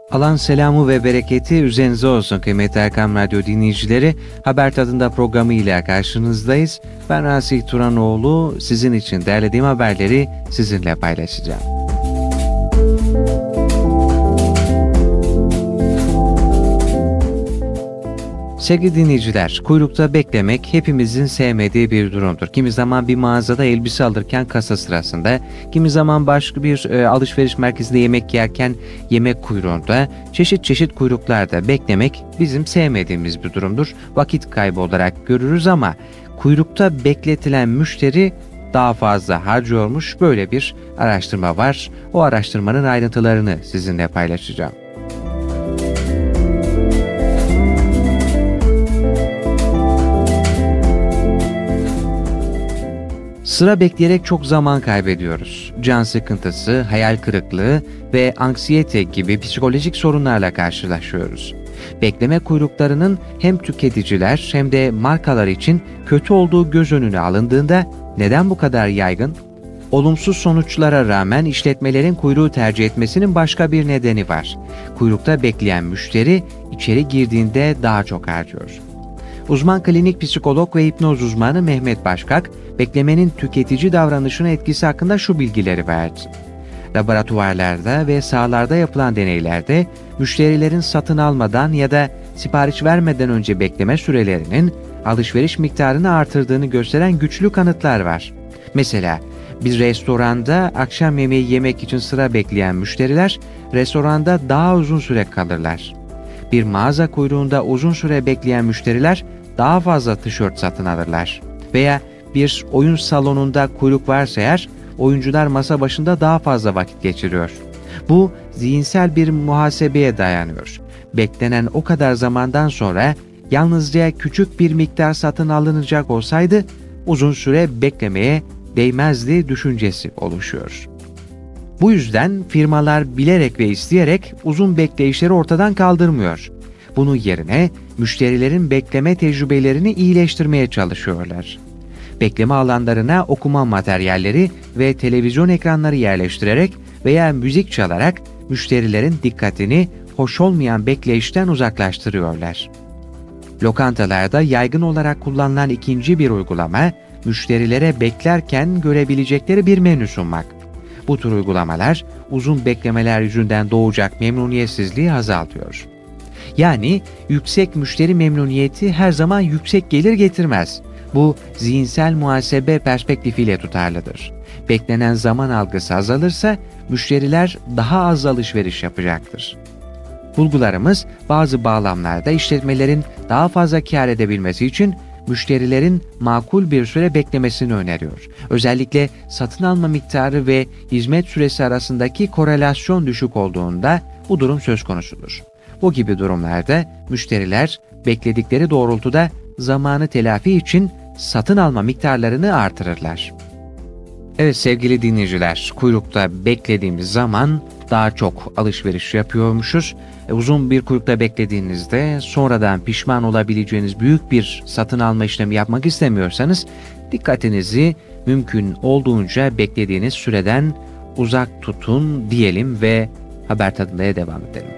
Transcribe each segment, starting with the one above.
Allah'ın selamı ve bereketi üzerinize olsun kıymetli Erkam Radyo dinleyicileri. Haber Tadında programıyla karşınızdayız. Ben Rasih Turanoğlu, sizin için derlediğim haberleri sizinle paylaşacağım. Sevgili dinleyiciler, kuyrukta beklemek hepimizin sevmediği bir durumdur. Kimi zaman bir mağazada elbise alırken kasa sırasında, kimi zaman başka bir alışveriş merkezinde yemek yerken yemek kuyruğunda, çeşit kuyruklarda beklemek bizim sevmediğimiz bir durumdur. Vakit kaybı olarak görürüz ama kuyrukta bekletilen müşteri daha fazla harcıyormuş. Böyle bir araştırma var. O araştırmanın ayrıntılarını sizinle paylaşacağım. Sıra bekleyerek çok zaman kaybediyoruz. Can sıkıntısı, hayal kırıklığı ve anksiyete gibi psikolojik sorunlarla karşılaşıyoruz. Bekleme kuyruklarının hem tüketiciler hem de markalar için kötü olduğu göz önüne alındığında neden bu kadar yaygın? Olumsuz sonuçlara rağmen işletmelerin kuyruğu tercih etmesinin başka bir nedeni var. Kuyrukta bekleyen müşteri içeri girdiğinde daha çok harcıyor. Uzman klinik psikolog ve hipnoz uzmanı Mehmet Başkak, beklemenin tüketici davranışına etkisi hakkında şu bilgileri verdi. Laboratuvarlarda ve sahalarda yapılan deneylerde müşterilerin satın almadan ya da sipariş vermeden önce bekleme sürelerinin alışveriş miktarını artırdığını gösteren güçlü kanıtlar var. Mesela bir restoranda akşam yemeği yemek için sıra bekleyen müşteriler restoranda daha uzun süre kalırlar. Bir mağaza kuyruğunda uzun süre bekleyen müşteriler daha fazla tişört satın alırlar. Veya bir oyun salonunda kuyruk varsa eğer, oyuncular masa başında daha fazla vakit geçiriyor. Bu zihinsel bir muhasebeye dayanıyor. Beklenen o kadar zamandan sonra yalnızca küçük bir miktar satın alınacak olsaydı uzun süre beklemeye değmezdi düşüncesi oluşuyor. Bu yüzden firmalar bilerek ve isteyerek uzun bekleyişleri ortadan kaldırmıyor. Bunun yerine müşterilerin bekleme tecrübelerini iyileştirmeye çalışıyorlar. Bekleme alanlarına okuma materyalleri ve televizyon ekranları yerleştirerek veya müzik çalarak müşterilerin dikkatini hoş olmayan bekleyişten uzaklaştırıyorlar. Lokantalarda yaygın olarak kullanılan ikinci bir uygulama, müşterilere beklerken görebilecekleri bir menü sunmak. Bu tür uygulamalar uzun beklemeler yüzünden doğacak memnuniyetsizliği azaltıyor. Yani yüksek müşteri memnuniyeti her zaman yüksek gelir getirmez. Bu zihinsel muhasebe perspektifiyle tutarlıdır. Beklenen zaman algısı azalırsa müşteriler daha az alışveriş yapacaktır. Bulgularımız bazı bağlamlarda işletmelerin daha fazla kâr edebilmesi için müşterilerin makul bir süre beklemesini öneriyor. Özellikle satın alma miktarı ve hizmet süresi arasındaki korelasyon düşük olduğunda bu durum söz konusudur. Bu gibi durumlarda müşteriler bekledikleri doğrultuda zamanı telafi için satın alma miktarlarını artırırlar. Evet sevgili dinleyiciler, kuyrukta beklediğimiz zaman daha çok alışveriş yapıyormuşuz. Uzun bir kuyrukta beklediğinizde sonradan pişman olabileceğiniz büyük bir satın alma işlemi yapmak istemiyorsanız dikkatinizi mümkün olduğunca beklediğiniz süreden uzak tutun diyelim ve haber tadındaya devam edelim.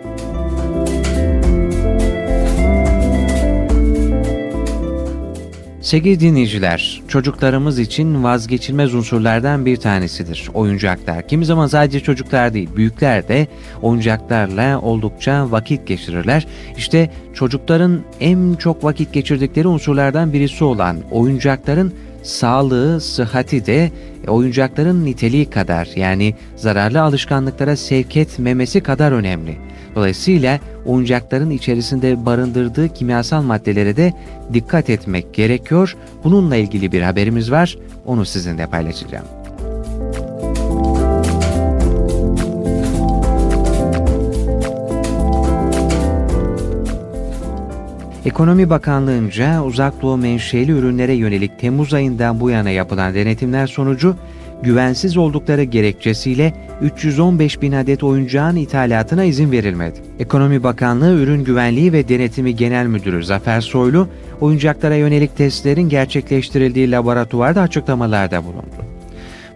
Sevgili dinleyiciler, çocuklarımız için vazgeçilmez unsurlardan bir tanesidir oyuncaklar. Kimi zaman sadece çocuklar değil, büyükler de oyuncaklarla oldukça vakit geçirirler. İşte çocukların en çok vakit geçirdikleri unsurlardan birisi olan oyuncakların sağlığı, sıhhati de oyuncakların niteliği kadar, yani zararlı alışkanlıklara sevk etmemesi kadar önemli. Dolayısıyla oyuncakların içerisinde barındırdığı kimyasal maddelere de dikkat etmek gerekiyor. Bununla ilgili bir haberimiz var. Onu sizinle paylaşacağım. Ekonomi Bakanlığı'nca Uzak Doğu menşeli ürünlere yönelik Temmuz ayından bu yana yapılan denetimler sonucu güvensiz oldukları gerekçesiyle 315 bin adet oyuncağın ithalatına izin verilmedi. Ekonomi Bakanlığı Ürün Güvenliği ve Denetimi Genel Müdürü Zafer Soylu, oyuncaklara yönelik testlerin gerçekleştirildiği laboratuvarda açıklamalarda bulundu.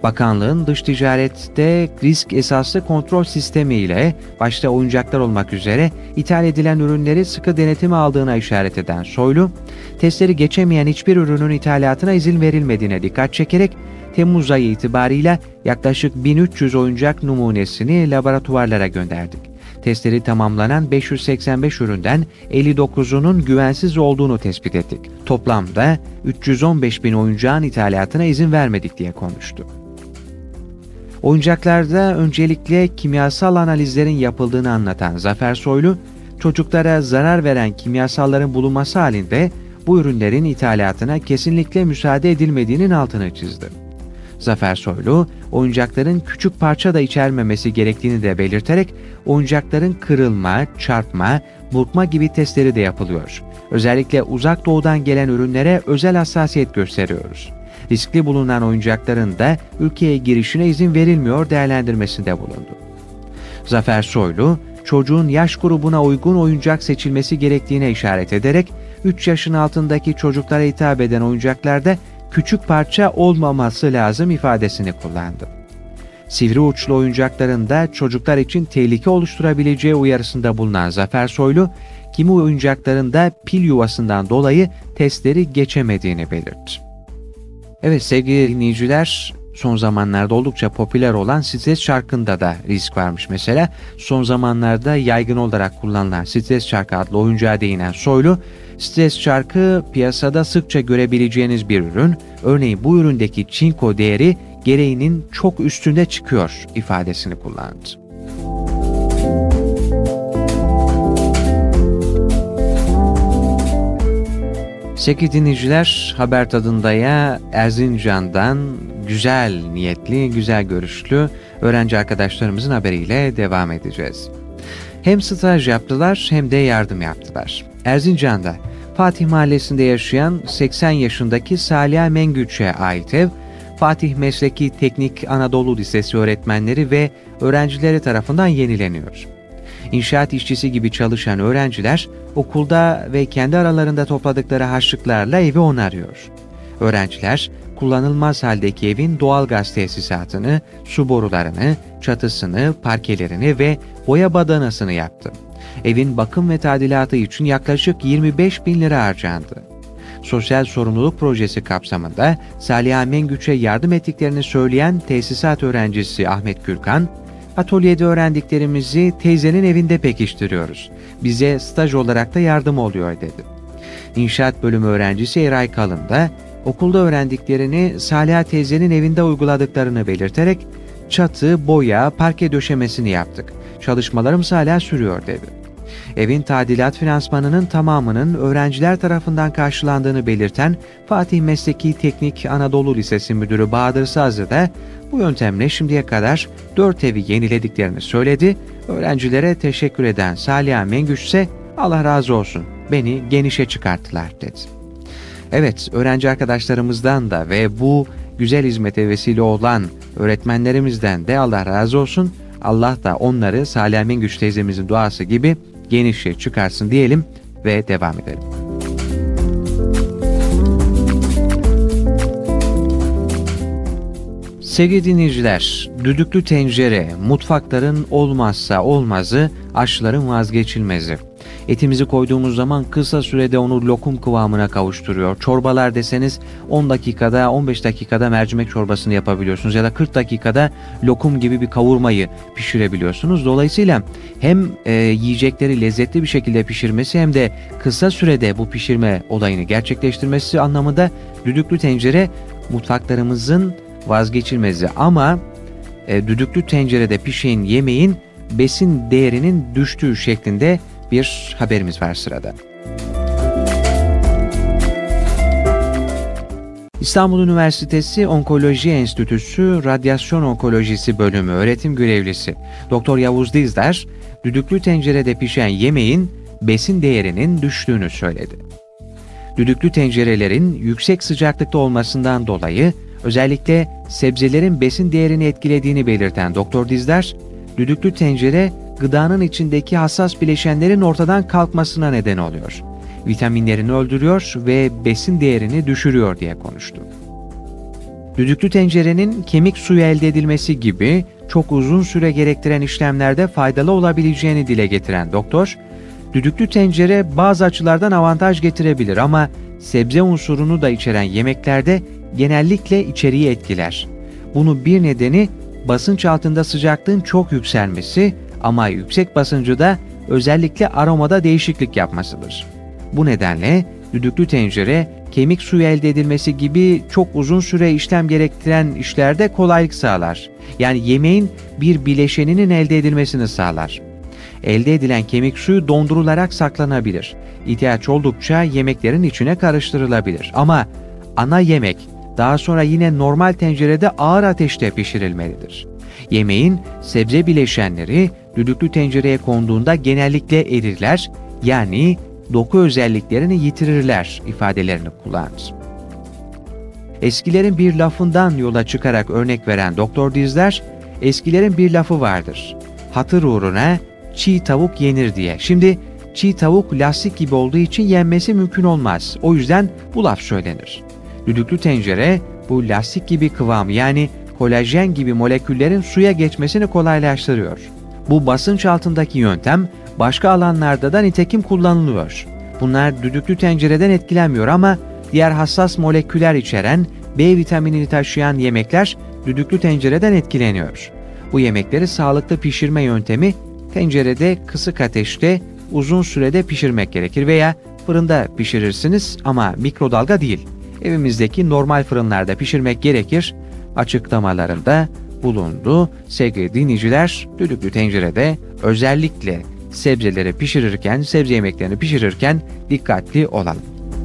Bakanlığın dış ticarette risk esaslı kontrol sistemi ile başta oyuncaklar olmak üzere ithal edilen ürünleri sıkı denetime aldığına işaret eden Soylu, testleri geçemeyen hiçbir ürünün ithalatına izin verilmediğine dikkat çekerek Temmuz ayı itibarıyla yaklaşık 1300 oyuncak numunesini laboratuvarlara gönderdik. Testleri tamamlanan 585 üründen 59'unun güvensiz olduğunu tespit ettik. Toplamda 315 bin oyuncağın ithalatına izin vermedik diye konuştu. Oyuncaklarda öncelikle kimyasal analizlerin yapıldığını anlatan Zafer Soylu, çocuklara zarar veren kimyasalların bulunması halinde bu ürünlerin ithalatına kesinlikle müsaade edilmediğinin altını çizdi. Zafer Soylu, oyuncakların küçük parça da içermemesi gerektiğini de belirterek oyuncakların kırılma, çarpma, burkma gibi testleri de yapılıyor. Özellikle uzak doğudan gelen ürünlere özel hassasiyet gösteriyoruz. Riskli bulunan oyuncakların da ülkeye girişine izin verilmiyor değerlendirmesinde bulundu. Zafer Soylu, çocuğun yaş grubuna uygun oyuncak seçilmesi gerektiğine işaret ederek 3 yaşın altındaki çocuklara hitap eden oyuncaklarda küçük parça olmaması lazım ifadesini kullandı. Sivri uçlu oyuncakların da çocuklar için tehlike oluşturabileceği uyarısında bulunan Zafer Soylu, kimi oyuncakların da pil yuvasından dolayı testleri geçemediğini belirtti. Evet sevgili dinleyiciler, son zamanlarda oldukça popüler olan stres çarkında da risk varmış mesela. Son zamanlarda yaygın olarak kullanılan stres çarkı adlı oyuncağa değinen Soylu, stres çarkı piyasada sıkça görebileceğiniz bir ürün, örneğin bu üründeki çinko değeri gereğinin çok üstünde çıkıyor ifadesini kullandı. Sevgili dinleyiciler, haber tadındaya Erzincan'dan güzel niyetli, güzel görüşlü öğrenci arkadaşlarımızın haberiyle devam edeceğiz. Hem staj yaptılar hem de yardım yaptılar. Erzincan'da Fatih Mahallesi'nde yaşayan 80 yaşındaki Salih Mengüç'e ait ev, Fatih Mesleki Teknik Anadolu Lisesi öğretmenleri ve öğrencileri tarafından yenileniyor. İnşaat işçisi gibi çalışan öğrenciler okulda ve kendi aralarında topladıkları harçlıklarla evi onarıyor. Öğrenciler kullanılmaz haldeki evin doğalgaz tesisatını, su borularını, çatısını, parkelerini ve boya badanasını yaptı. Evin bakım ve tadilatı için yaklaşık 25 bin lira harcandı. Sosyal sorumluluk projesi kapsamında Salih Mengüç'e yardım ettiklerini söyleyen tesisat öğrencisi Ahmet Gürkan, "Atölyede öğrendiklerimizi teyzenin evinde pekiştiriyoruz. Bize staj olarak da yardım oluyor," dedi. İnşaat bölümü öğrencisi Eray Kalın da okulda öğrendiklerini Salih teyzenin evinde uyguladıklarını belirterek "Çatı, boya, parke döşemesini yaptık. Çalışmalarımız hala sürüyor," dedi. Evin tadilat finansmanının tamamının öğrenciler tarafından karşılandığını belirten Fatih Mesleki Teknik Anadolu Lisesi Müdürü Bahadır Sazlı da bu yöntemle şimdiye kadar 4 evi yenilediklerini söyledi. Öğrencilere teşekkür eden Salih Mengüç ise "Allah razı olsun, beni genişe çıkarttılar," dedi. Evet, öğrenci arkadaşlarımızdan da ve bu güzel hizmete vesile olan öğretmenlerimizden de Allah razı olsun. Allah da onları Salih Mengüç teyzemizin duası gibi genişe çıkarsın diyelim ve devam edelim. Sevgili dinleyiciler, düdüklü tencere mutfakların olmazsa olmazı, aşçıların vazgeçilmezi. Etimizi koyduğumuz zaman kısa sürede onu lokum kıvamına kavuşturuyor. Çorbalar deseniz 10 dakikada, 15 dakikada mercimek çorbasını yapabiliyorsunuz ya da 40 dakikada lokum gibi bir kavurmayı pişirebiliyorsunuz. Dolayısıyla hem yiyecekleri lezzetli bir şekilde pişirmesi hem de kısa sürede bu pişirme olayını gerçekleştirmesi anlamında düdüklü tencere mutfaklarımızın vazgeçilmezi. Ama düdüklü tencerede pişen yemeğin besin değerinin düştüğü şeklinde bir haberimiz var sırada. İstanbul Üniversitesi Onkoloji Enstitüsü Radyasyon Onkolojisi Bölümü öğretim görevlisi Dr. Yavuz Dizdar, düdüklü tencerede pişen yemeğin besin değerinin düştüğünü söyledi. Düdüklü tencerelerin yüksek sıcaklıkta olmasından dolayı özellikle sebzelerin besin değerini etkilediğini belirten Dr. Dizdar, düdüklü tencere gıdanın içindeki hassas bileşenlerin ortadan kalkmasına neden oluyor. Vitaminlerini öldürüyor ve besin değerini düşürüyor diye konuştu. Düdüklü tencerenin kemik suyu elde edilmesi gibi çok uzun süre gerektiren işlemlerde faydalı olabileceğini dile getiren doktor, düdüklü tencere bazı açılardan avantaj getirebilir ama sebze unsurunu da içeren yemeklerde genellikle içeriği etkiler. Bunun bir nedeni basınç altında sıcaklığın çok yükselmesi ama yüksek basıncıda özellikle aromada değişiklik yapmasıdır. Bu nedenle düdüklü tencere kemik suyu elde edilmesi gibi çok uzun süre işlem gerektiren işlerde kolaylık sağlar. Yani yemeğin bir bileşeninin elde edilmesini sağlar. Elde edilen kemik suyu dondurularak saklanabilir. İhtiyaç oldukça yemeklerin içine karıştırılabilir. Ama ana yemek daha sonra yine normal tencerede ağır ateşte pişirilmelidir. Yemeğin sebze bileşenleri düdüklü tencereye konduğunda genellikle erirler, yani doku özelliklerini yitirirler ifadelerini kullanır. Eskilerin bir lafından yola çıkarak örnek veren Doktor Dizler, eskilerin bir lafı vardır. Hatır uğruna çiğ tavuk yenir diye. Şimdi çiğ tavuk lastik gibi olduğu için yenmesi mümkün olmaz. O yüzden bu laf söylenir. Düdüklü tencere bu lastik gibi kıvamı, yani kolajen gibi moleküllerin suya geçmesini kolaylaştırıyor. Bu basınç altındaki yöntem başka alanlarda da nitekim kullanılıyor. Bunlar düdüklü tencereden etkilenmiyor ama diğer hassas moleküller içeren B vitaminini taşıyan yemekler düdüklü tencereden etkileniyor. Bu yemekleri sağlıklı pişirme yöntemi tencerede kısık ateşte uzun sürede pişirmek gerekir veya fırında pişirirsiniz ama mikrodalga değil. Evimizdeki normal fırınlarda pişirmek gerekir açıklamalarında bulundu. Sevgili dinleyiciler, düdüklü tencerede özellikle sebzeleri pişirirken, sebze yemeklerini pişirirken dikkatli olalım.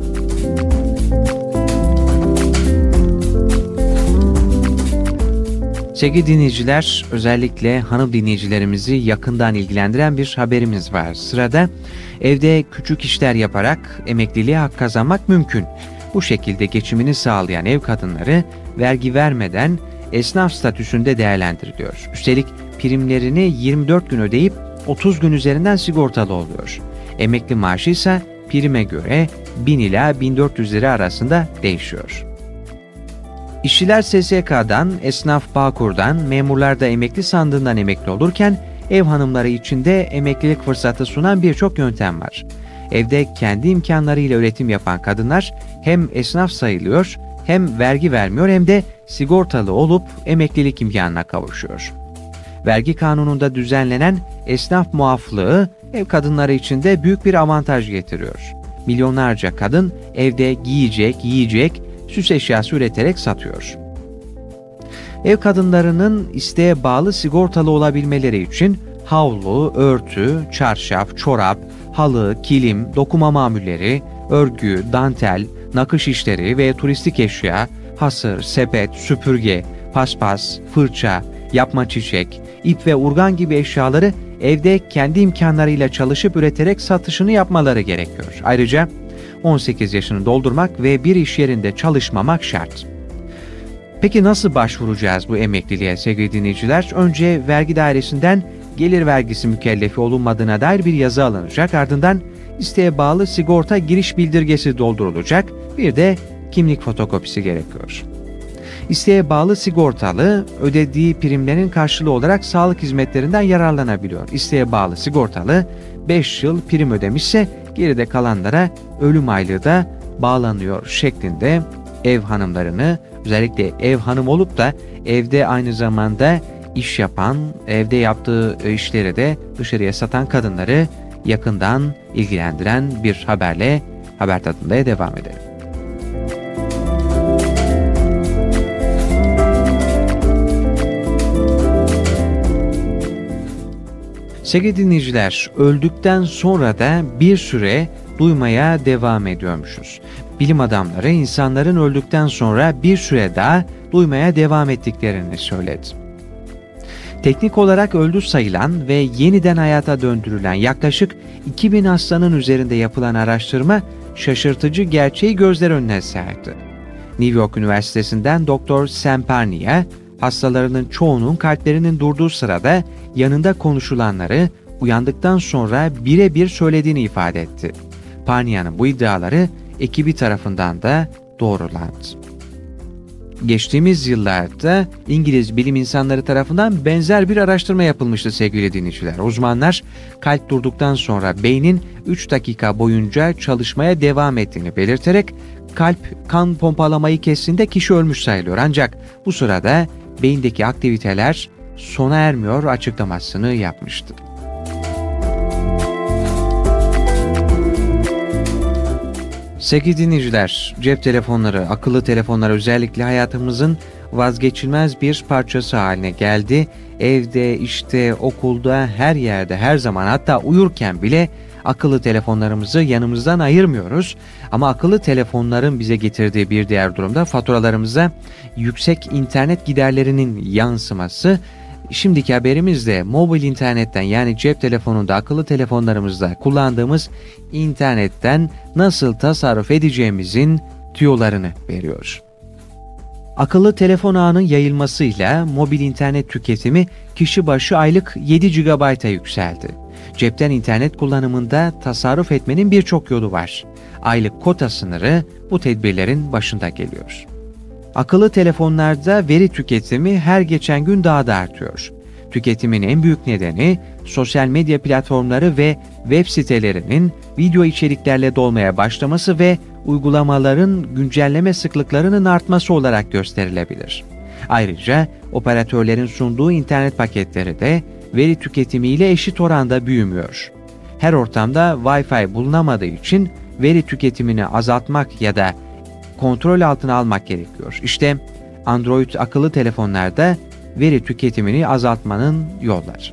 Sevgili dinleyiciler, özellikle hanım dinleyicilerimizi yakından ilgilendiren bir haberimiz var. Sırada evde küçük işler yaparak emekliliğe hak kazanmak mümkün. Bu şekilde geçimini sağlayan ev kadınları vergi vermeden esnaf statüsünde değerlendiriliyor. Üstelik primlerini 24 gün ödeyip 30 gün üzerinden sigortalı oluyor. Emekli maaşı ise prime göre 1000 ila 1400 lira arasında değişiyor. İşçiler SSK'dan, esnaf Bağkur'dan, memurlar da emekli sandığından emekli olurken ev hanımları için de emeklilik fırsatı sunan birçok yöntem var. Evde kendi imkanlarıyla üretim yapan kadınlar hem esnaf sayılıyor, hem vergi vermiyor hem de sigortalı olup emeklilik imkanına kavuşuyor. Vergi kanununda düzenlenen esnaf muaflığı ev kadınları için de büyük bir avantaj getiriyor. Milyonlarca kadın evde giyecek, yiyecek, süs eşyası üreterek satıyor. Ev kadınlarının isteğe bağlı sigortalı olabilmeleri için havlu, örtü, çarşaf, çorap, halı, kilim, dokuma mamulleri, örgü, dantel, nakış işleri ve turistik eşya, hasır, sepet, süpürge, paspas, fırça, yapma çiçek, ip ve urgan gibi eşyaları evde kendi imkanlarıyla çalışıp üreterek satışını yapmaları gerekiyor. Ayrıca 18 yaşını doldurmak ve bir iş yerinde çalışmamak şart. Peki nasıl başvuracağız bu emekliliğe sevgili dinleyiciler? Önce vergi dairesinden gelir vergisi mükellefi olunmadığına dair bir yazı alınacak. Ardından isteğe bağlı sigorta giriş bildirgesi doldurulacak. Bir de kimlik fotokopisi gerekiyor. İsteğe bağlı sigortalı ödediği primlerin karşılığı olarak sağlık hizmetlerinden yararlanabiliyor. İsteğe bağlı sigortalı 5 yıl prim ödemişse geride kalanlara ölüm aylığı da bağlanıyor şeklinde ev hanımlarını, özellikle ev hanım olup da evde aynı zamanda iş yapan, evde yaptığı işleri de dışarıya satan kadınları yakından ilgilendiren bir haberle haber tadında devam edelim. Sevgili dinleyiciler, öldükten sonra da bir süre duymaya devam ediyormuşuz. Bilim adamları insanların öldükten sonra bir süre daha duymaya devam ettiklerini söyledi. Teknik olarak öldü sayılan ve yeniden hayata döndürülen yaklaşık 2000 hastanın üzerinde yapılan araştırma şaşırtıcı gerçeği gözler önüne serdi. New York Üniversitesi'nden Dr. Sam Parnia, hastalarının çoğunun kalplerinin durduğu sırada yanında konuşulanları uyandıktan sonra birebir söylediğini ifade etti. Parnia'nın bu iddiaları ekibi tarafından da doğrulandı. Geçtiğimiz yıllarda İngiliz bilim insanları tarafından benzer bir araştırma yapılmıştı sevgili dinleyiciler. Uzmanlar kalp durduktan sonra beynin 3 dakika boyunca çalışmaya devam ettiğini belirterek kalp kan pompalamayı kestiğinde kişi ölmüş sayılıyor. Ancak bu sırada beyindeki aktiviteler sona ermiyor açıklamasını yapmıştı. Sevgili dinleyiciler, cep telefonları, akıllı telefonlar özellikle hayatımızın vazgeçilmez bir parçası haline geldi. Evde, işte, okulda, her yerde, her zaman, hatta uyurken bile akıllı telefonlarımızı yanımızdan ayırmıyoruz. Ama akıllı telefonların bize getirdiği bir diğer durumda faturalarımıza yüksek internet giderlerinin yansıması. Şimdiki haberimizde mobil internetten, yani cep telefonunda, akıllı telefonlarımızda kullandığımız internetten nasıl tasarruf edeceğimizin tüyolarını veriyor. Akıllı telefon ağının yayılmasıyla mobil internet tüketimi kişi başı aylık 7 GB'a yükseldi. Cepten internet kullanımında tasarruf etmenin birçok yolu var. Aylık kota sınırı bu tedbirlerin başında geliyor. Akıllı telefonlarda veri tüketimi her geçen gün daha da artıyor. Tüketimin en büyük nedeni sosyal medya platformları ve web sitelerinin video içeriklerle dolmaya başlaması ve uygulamaların güncelleme sıklıklarının artması olarak gösterilebilir. Ayrıca operatörlerin sunduğu internet paketleri de veri tüketimiyle eşit oranda büyümüyor. Her ortamda Wi-Fi bulunamadığı için veri tüketimini azaltmak ya da kontrol altına almak gerekiyor. İşte Android akıllı telefonlarda veri tüketimini azaltmanın yolları.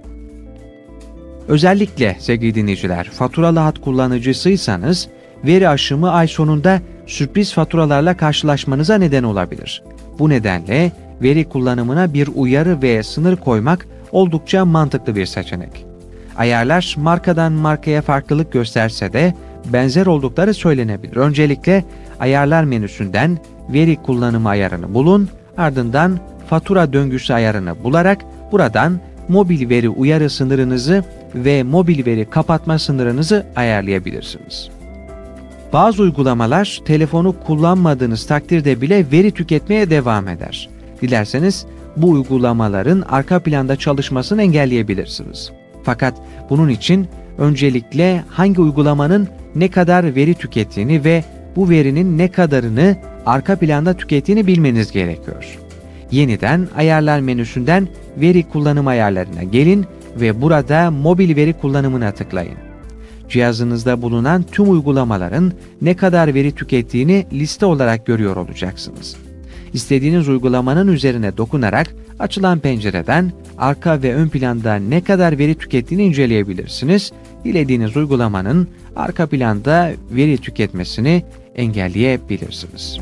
Özellikle sevgili dinleyiciler, faturalı hat kullanıcısıysanız veri aşımı ay sonunda sürpriz faturalarla karşılaşmanıza neden olabilir. Bu nedenle veri kullanımına bir uyarı ve sınır koymak oldukça mantıklı bir seçenek. Ayarlar markadan markaya farklılık gösterse de benzer oldukları söylenebilir. Öncelikle ayarlar menüsünden veri kullanımı ayarını bulun, ardından fatura döngüsü ayarını bularak buradan mobil veri uyarı sınırınızı ve mobil veri kapatma sınırınızı ayarlayabilirsiniz. Bazı uygulamalar telefonu kullanmadığınız takdirde bile veri tüketmeye devam eder. Dilerseniz bu uygulamaların arka planda çalışmasını engelleyebilirsiniz. Fakat bunun için öncelikle hangi uygulamanın ne kadar veri tükettiğini ve bu verinin ne kadarını arka planda tükettiğini bilmeniz gerekiyor. Yeniden ayarlar menüsünden veri kullanım ayarlarına gelin ve burada mobil veri kullanımına tıklayın. Cihazınızda bulunan tüm uygulamaların ne kadar veri tükettiğini liste olarak görüyor olacaksınız. İstediğiniz uygulamanın üzerine dokunarak açılan pencereden arka ve ön planda ne kadar veri tükettiğini inceleyebilirsiniz. Dilediğiniz uygulamanın arka planda veri tüketmesini engelleyebilirsiniz.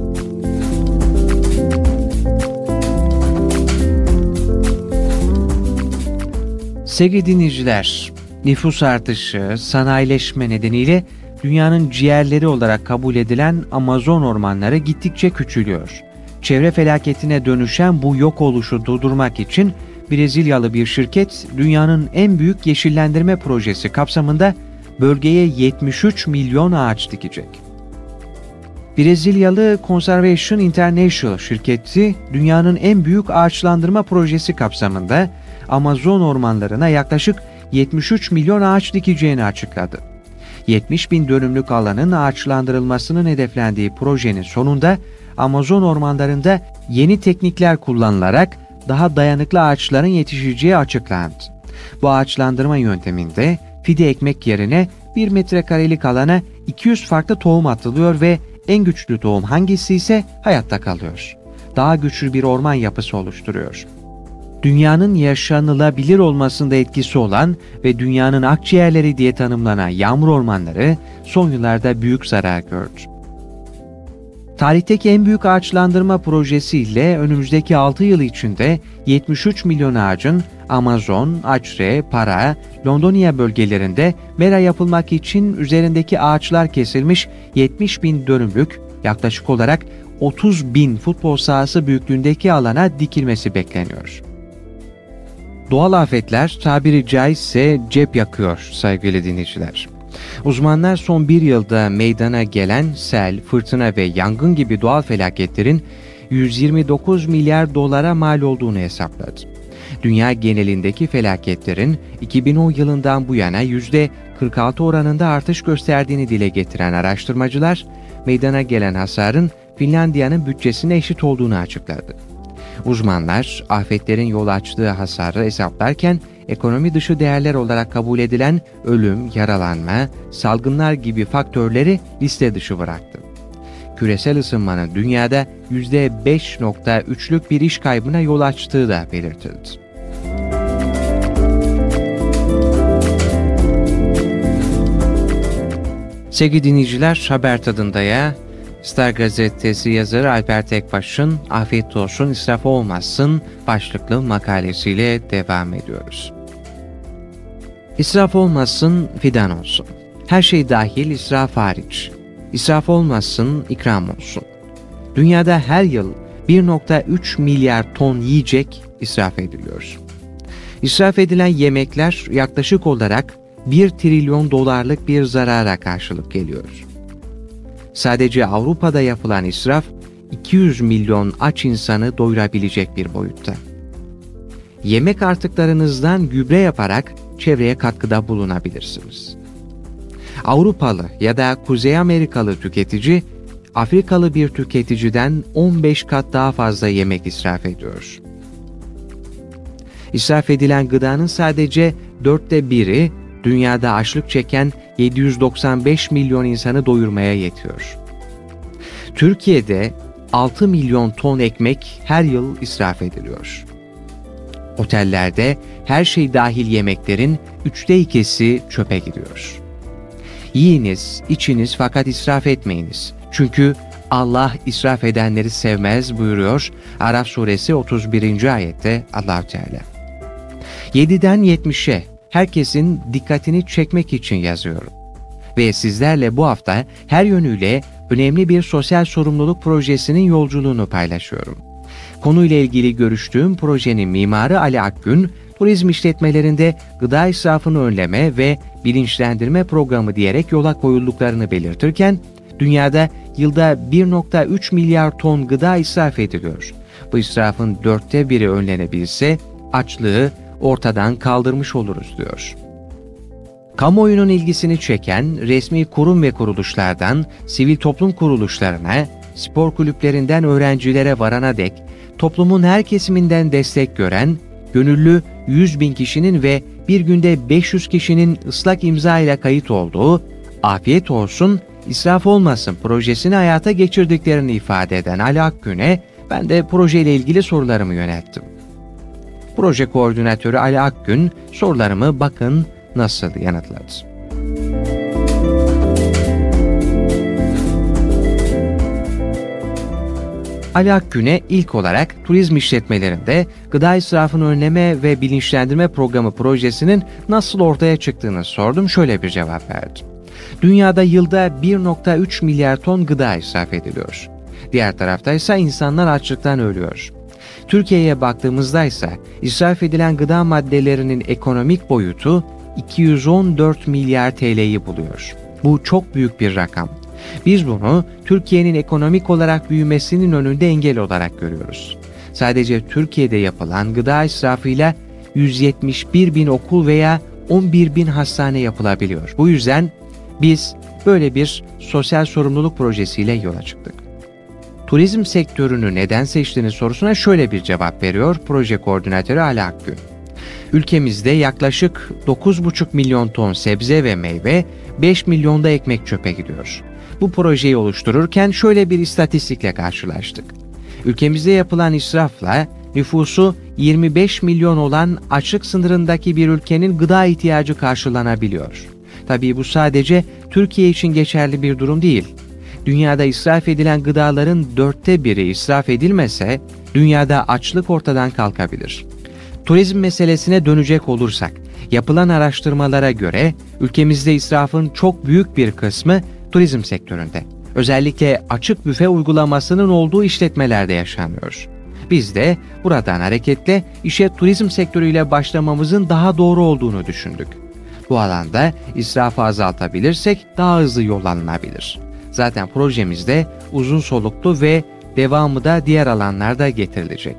Sevgili dinleyiciler, nüfus artışı, sanayileşme nedeniyle dünyanın ciğerleri olarak kabul edilen Amazon ormanları gittikçe küçülüyor. Çevre felaketine dönüşen bu yok oluşu durdurmak için Brezilyalı bir şirket dünyanın en büyük yeşillendirme projesi kapsamında bölgeye 73 milyon ağaç dikecek. Brezilyalı Conservation International şirketi dünyanın en büyük ağaçlandırma projesi kapsamında Amazon ormanlarına yaklaşık 73 milyon ağaç dikeceğini açıkladı. 70 bin dönümlük alanın ağaçlandırılmasının hedeflendiği projenin sonunda Amazon ormanlarında yeni teknikler kullanılarak daha dayanıklı ağaçların yetişeceği açıklandı. Bu ağaçlandırma yönteminde fide ekmek yerine 1 metrekarelik alana 200 farklı tohum atılıyor ve en güçlü tohum hangisi ise hayatta kalıyor. Daha güçlü bir orman yapısı oluşturuyor. Dünyanın yaşanılabilir olmasında etkisi olan ve dünyanın akciğerleri diye tanımlanan yağmur ormanları son yıllarda büyük zarar gördü. Tarihteki en büyük ağaçlandırma projesiyle önümüzdeki 6 yıl içinde 73 milyon ağacın Amazon, Acre, Para, Londonia bölgelerinde mera yapılmak için üzerindeki ağaçlar kesilmiş 70 bin dönümlük yaklaşık olarak 30 bin futbol sahası büyüklüğündeki alana dikilmesi bekleniyor. Doğal afetler tabiri caizse cep yakıyor sevgili dinleyiciler. Uzmanlar son bir yılda meydana gelen sel, fırtına ve yangın gibi doğal felaketlerin 129 milyar dolara mal olduğunu hesapladı. Dünya genelindeki felaketlerin 2010 yılından bu yana %46 oranında artış gösterdiğini dile getiren araştırmacılar, meydana gelen hasarın Finlandiya'nın bütçesine eşit olduğunu açıkladı. Uzmanlar, afetlerin yol açtığı hasarı hesaplarken ekonomi dışı değerler olarak kabul edilen ölüm, yaralanma, salgınlar gibi faktörleri liste dışı bıraktı. Küresel ısınmanın dünyada %5.3'lük bir iş kaybına yol açtığı da belirtildi. Sevgili dinleyiciler, haber tadındaya Star Gazetesi yazarı Alper Tekbaş'ın "Afiyet olsun, israf olmasın" başlıklı makalesiyle devam ediyoruz. İsraf olmasın, fidan olsun. Her şey dahil, israf hariç. İsraf olmasın, ikram olsun. Dünyada her yıl 1.3 milyar ton yiyecek israf ediliyor. İsraf edilen yemekler yaklaşık olarak 1 trilyon dolarlık bir zarara karşılık geliyor. Sadece Avrupa'da yapılan israf 200 milyon aç insanı doyurabilecek bir boyutta. Yemek artıklarınızdan gübre yaparak çevreye katkıda bulunabilirsiniz. Avrupalı ya da Kuzey Amerikalı tüketici, Afrikalı bir tüketiciden 15 kat daha fazla yemek israf ediyor. İsraf edilen gıdanın sadece 1/4'ü dünyada açlık çeken 795 milyon insanı doyurmaya yetiyor. Türkiye'de 6 milyon ton ekmek her yıl israf ediliyor. Otellerde her şey dahil yemeklerin 2/3'ü çöpe gidiyor. Yiyiniz, içiniz fakat israf etmeyiniz. Çünkü Allah israf edenleri sevmez buyuruyor Araf suresi 31. ayette Allah-u Teala. 7'den 70'e herkesin dikkatini çekmek için yazıyorum. Ve sizlerle bu hafta her yönüyle önemli bir sosyal sorumluluk projesinin yolculuğunu paylaşıyorum. Konuyla ilgili görüştüğüm projenin mimarı Ali Akgün, turizm işletmelerinde gıda israfını önleme ve bilinçlendirme programı diyerek yola koyulduklarını belirtirken, dünyada yılda 1.3 milyar ton gıda israf ediliyor. Bu israfın 1/4'ü önlenebilse açlığı ortadan kaldırmış oluruz diyor. Kamuoyunun ilgisini çeken resmi kurum ve kuruluşlardan sivil toplum kuruluşlarına, spor kulüplerinden öğrencilere varana dek toplumun her kesiminden destek gören, gönüllü 100.000 kişinin ve bir günde 500 kişinin ıslak imza ile kayıt olduğu "Afiyet olsun, israf olmasın" projesini hayata geçirdiklerini ifade eden Ali Akgün'e ben de projeyle ilgili sorularımı yönelttim. Proje koordinatörü Ali Akgün sorularımı bakın nasıl yanıtladı. Ali Akgün'e ilk olarak turizm işletmelerinde gıda israfını önleme ve bilinçlendirme programı projesinin nasıl ortaya çıktığını sordum, şöyle bir cevap verdi. Dünyada yılda 1.3 milyar ton gıda israf ediliyor. Diğer tarafta ise insanlar açlıktan ölüyor. Türkiye'ye baktığımızda ise israf edilen gıda maddelerinin ekonomik boyutu 214 milyar TL'yi buluyor. Bu çok büyük bir rakam. Biz bunu Türkiye'nin ekonomik olarak büyümesinin önünde engel olarak görüyoruz. Sadece Türkiye'de yapılan gıda israfıyla 171 bin okul veya 11 bin hastane yapılabiliyor. Bu yüzden biz böyle bir sosyal sorumluluk projesiyle yola çıktık. Turizm sektörünü neden seçtiğiniz sorusuna şöyle bir cevap veriyor proje koordinatörü Ali Akgün. Ülkemizde yaklaşık 9,5 milyon ton sebze ve meyve, 5 milyonda ekmek çöpe gidiyor. Bu projeyi oluştururken şöyle bir istatistikle karşılaştık. Ülkemizde yapılan israfla nüfusu 25 milyon olan açlık sınırındaki bir ülkenin gıda ihtiyacı karşılanabiliyor. Tabii bu sadece Türkiye için geçerli bir durum değil. Dünyada israf edilen gıdaların 1/4'ü israf edilmese, dünyada açlık ortadan kalkabilir. Turizm meselesine dönecek olursak, yapılan araştırmalara göre ülkemizde israfın çok büyük bir kısmı turizm sektöründe. Özellikle açık büfe uygulamasının olduğu işletmelerde yaşanıyor. Biz de buradan hareketle işe turizm sektörüyle başlamamızın daha doğru olduğunu düşündük. Bu alanda israfı azaltabilirsek daha hızlı yol alınabilir. Zaten projemizde uzun soluklu ve devamı da diğer alanlarda getirilecek.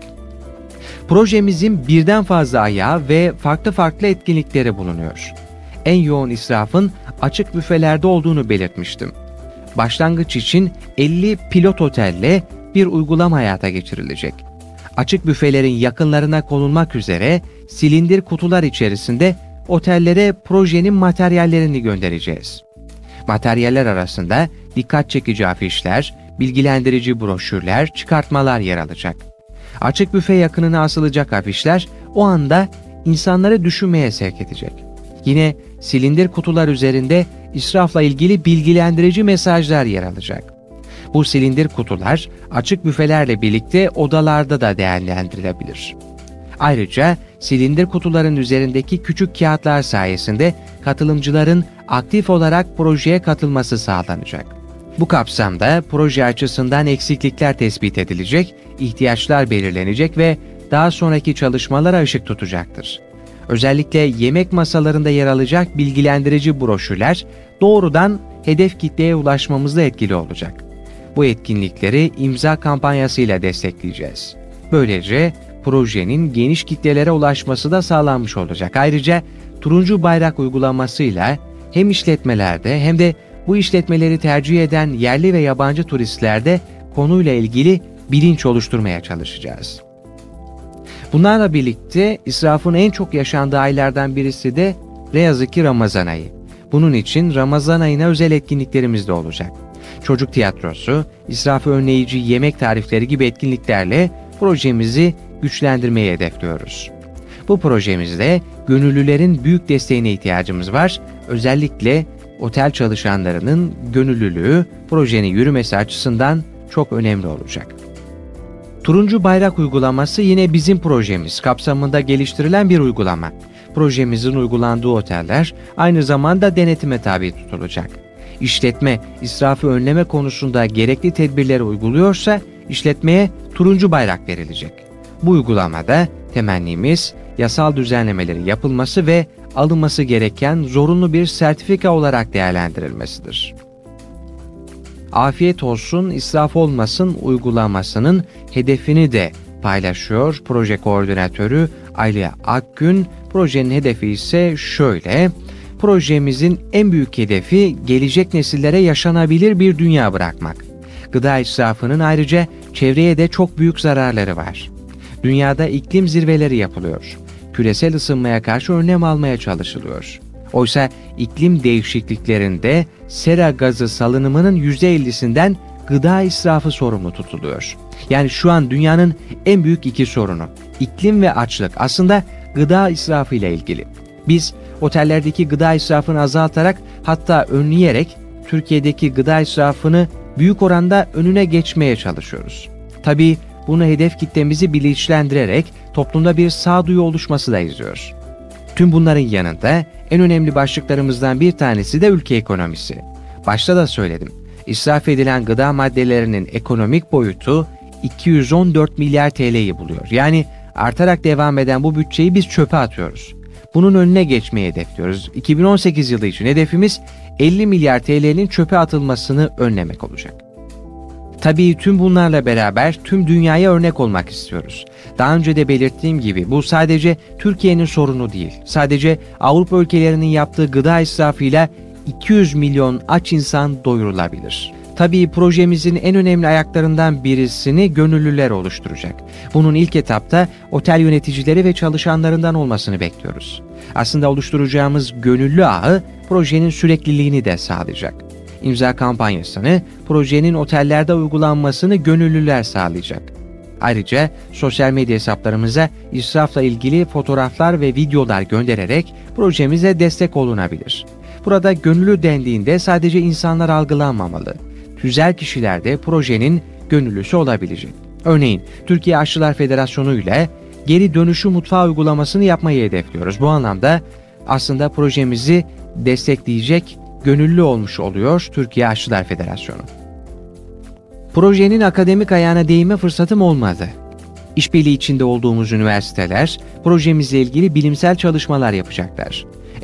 Projemizin birden fazla ayağı ve farklı etkinlikleri bulunuyor. En yoğun israfın açık büfelerde olduğunu belirtmiştim. Başlangıç için 50 pilot otelle bir uygulama hayata geçirilecek. Açık büfelerin yakınlarına konulmak üzere silindir kutular içerisinde otellere projenin materyallerini göndereceğiz. Materyaller arasında dikkat çekici afişler, bilgilendirici broşürler, çıkartmalar yer alacak. Açık büfe yakınına asılacak afişler o anda insanları düşünmeye sevk edecek. Yine silindir kutular üzerinde israfla ilgili bilgilendirici mesajlar yer alacak. Bu silindir kutular açık büfelerle birlikte odalarda da değerlendirilebilir. Ayrıca silindir kutuların üzerindeki küçük kağıtlar sayesinde katılımcıların aktif olarak projeye katılması sağlanacak. Bu kapsamda proje açısından eksiklikler tespit edilecek, ihtiyaçlar belirlenecek ve daha sonraki çalışmalara ışık tutacaktır. Özellikle yemek masalarında yer alacak bilgilendirici broşürler doğrudan hedef kitleye ulaşmamızda etkili olacak. Bu etkinlikleri imza kampanyasıyla destekleyeceğiz. Böylece projenin geniş kitlelere ulaşması da sağlanmış olacak. Ayrıca turuncu bayrak uygulamasıyla hem işletmelerde hem de bu işletmeleri tercih eden yerli ve yabancı turistlerde konuyla ilgili bilinç oluşturmaya çalışacağız. Bunlarla birlikte israfın en çok yaşandığı aylardan birisi de ne yazık ki Ramazan ayı. Bunun için Ramazan ayına özel etkinliklerimiz de olacak. Çocuk tiyatrosu, israfı önleyici yemek tarifleri gibi etkinliklerle projemizi güçlendirmeyi hedefliyoruz. Bu projemizde gönüllülerin büyük desteğine ihtiyacımız var. Özellikle otel çalışanlarının gönüllülüğü projenin yürümesi açısından çok önemli olacak. Turuncu bayrak uygulaması yine bizim projemiz kapsamında geliştirilen bir uygulama. Projemizin uygulandığı oteller aynı zamanda denetime tabi tutulacak. İşletme, israfı önleme konusunda gerekli tedbirleri uyguluyorsa işletmeye turuncu bayrak verilecek. Bu uygulamada temennimiz yasal düzenlemelerin yapılması ve alınması gereken zorunlu bir sertifika olarak değerlendirilmesidir. Afiyet olsun, israf olmasın uygulamasının hedefini de paylaşıyor proje koordinatörü Aliye Akgün. Projenin hedefi ise şöyle: projemizin en büyük hedefi gelecek nesillere yaşanabilir bir dünya bırakmak. Gıda israfının ayrıca çevreye de çok büyük zararları var. Dünyada iklim zirveleri yapılıyor. Küresel ısınmaya karşı önlem almaya çalışılıyor. Oysa iklim değişikliklerinde sera gazı salınımının %50'sinden gıda israfı sorumlu tutuluyor. Yani şu an dünyanın en büyük iki sorunu, iklim ve açlık, aslında gıda israfı ile ilgili. Biz otellerdeki gıda israfını azaltarak, hatta önleyerek Türkiye'deki gıda israfını büyük oranda önüne geçmeye çalışıyoruz. Tabii bunu hedef kitlemizi bilinçlendirerek toplumda bir sağduyu oluşması da izliyoruz. Tüm bunların yanında en önemli başlıklarımızdan bir tanesi de ülke ekonomisi. Başta da söyledim. İsraf edilen gıda maddelerinin ekonomik boyutu 214 milyar TL'yi buluyor. Yani artarak devam eden bu bütçeyi biz çöpe atıyoruz. Bunun önüne geçmeyi hedefliyoruz. 2018 yılı için hedefimiz 50 milyar TL'nin çöpe atılmasını önlemek olacak. Tabii tüm bunlarla beraber tüm dünyaya örnek olmak istiyoruz. Daha önce de belirttiğim gibi bu sadece Türkiye'nin sorunu değil. Sadece Avrupa ülkelerinin yaptığı gıda israfıyla 200 milyon aç insan doyurulabilir. Tabii projemizin en önemli ayaklarından birisini gönüllüler oluşturacak. Bunun ilk etapta otel yöneticileri ve çalışanlarından olmasını bekliyoruz. Aslında oluşturacağımız gönüllü ağı projenin sürekliliğini de sağlayacak. İmza kampanyasını, projenin otellerde uygulanmasını gönüllüler sağlayacak. Ayrıca sosyal medya hesaplarımıza israfla ilgili fotoğraflar ve videolar göndererek projemize destek olunabilir. Burada gönüllü dendiğinde sadece insanlar algılanmamalı. Tüzel kişiler de projenin gönüllüsü olabilecek. Örneğin Türkiye Aşçılar Federasyonu ile geri dönüşüm mutfağı uygulamasını yapmayı hedefliyoruz. Bu anlamda aslında projemizi destekleyecek gönüllü olmuş oluyor Türkiye Aşçılar Federasyonu. Projenin akademik ayağına değinme fırsatım olmadı. İşbirliği içinde olduğumuz üniversiteler projemizle ilgili bilimsel çalışmalar yapacaklar.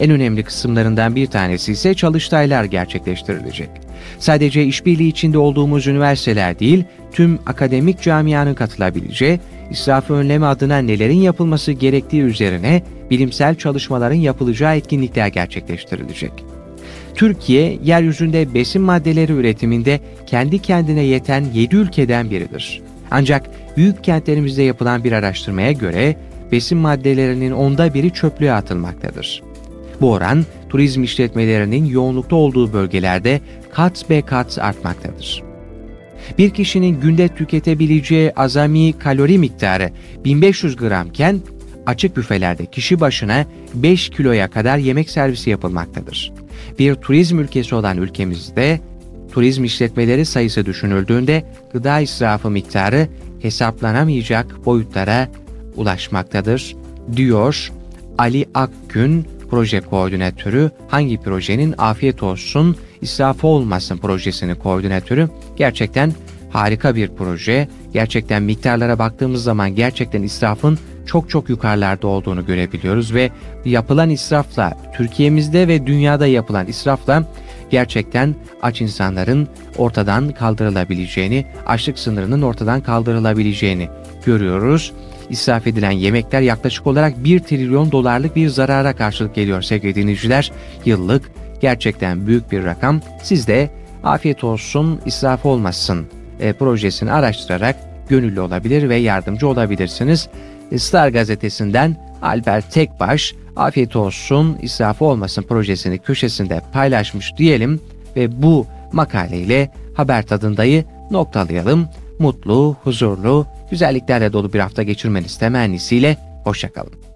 En önemli kısımlarından bir tanesi ise çalıştaylar gerçekleştirilecek. Sadece işbirliği içinde olduğumuz üniversiteler değil, tüm akademik camianın katılabileceği, israfı önleme adına nelerin yapılması gerektiği üzerine bilimsel çalışmaların yapılacağı etkinlikler gerçekleştirilecek. Türkiye, yeryüzünde besin maddeleri üretiminde kendi kendine yeten 7 ülkeden biridir. Ancak büyük kentlerimizde yapılan bir araştırmaya göre besin maddelerinin 1/10'ü çöplüğe atılmaktadır. Bu oran, turizm işletmelerinin yoğunlukta olduğu bölgelerde kat be kat artmaktadır. Bir kişinin günde tüketebileceği azami kalori miktarı 1500 gramken, açık büfelerde kişi başına 5 kiloya kadar yemek servisi yapılmaktadır. Bir turizm ülkesi olan ülkemizde, turizm işletmeleri sayısı düşünüldüğünde gıda israfı miktarı hesaplanamayacak boyutlara ulaşmaktadır, diyor Ali Akgün, proje koordinatörü, hangi projenin Afiyet Olsun, İsrafı Olmasın projesinin koordinatörü. Gerçekten harika bir proje. Gerçekten miktarlara baktığımız zaman gerçekten israfın çok yukarılarda olduğunu görebiliyoruz ve yapılan israfla, Türkiye'mizde ve dünyada yapılan israfla gerçekten aç insanların ortadan kaldırılabileceğini, açlık sınırının ortadan kaldırılabileceğini görüyoruz. İsraf edilen yemekler yaklaşık olarak 1 trilyon dolarlık bir zarara karşılık geliyor sevgili dinleyiciler. Yıllık gerçekten büyük bir rakam. Siz de Afiyet Olsun, İsraf Olmasın projesini araştırarak gönüllü olabilir ve yardımcı olabilirsiniz. Star Gazetesi'nden Alper Tekbaş, Afiyet Olsun, İsrafı Olmasın projesini köşesinde paylaşmış diyelim ve bu makaleyle Haber Tadında'yı noktalayalım. Mutlu, huzurlu, güzelliklerle dolu bir hafta geçirmeniz temennisiyle hoşça kalın.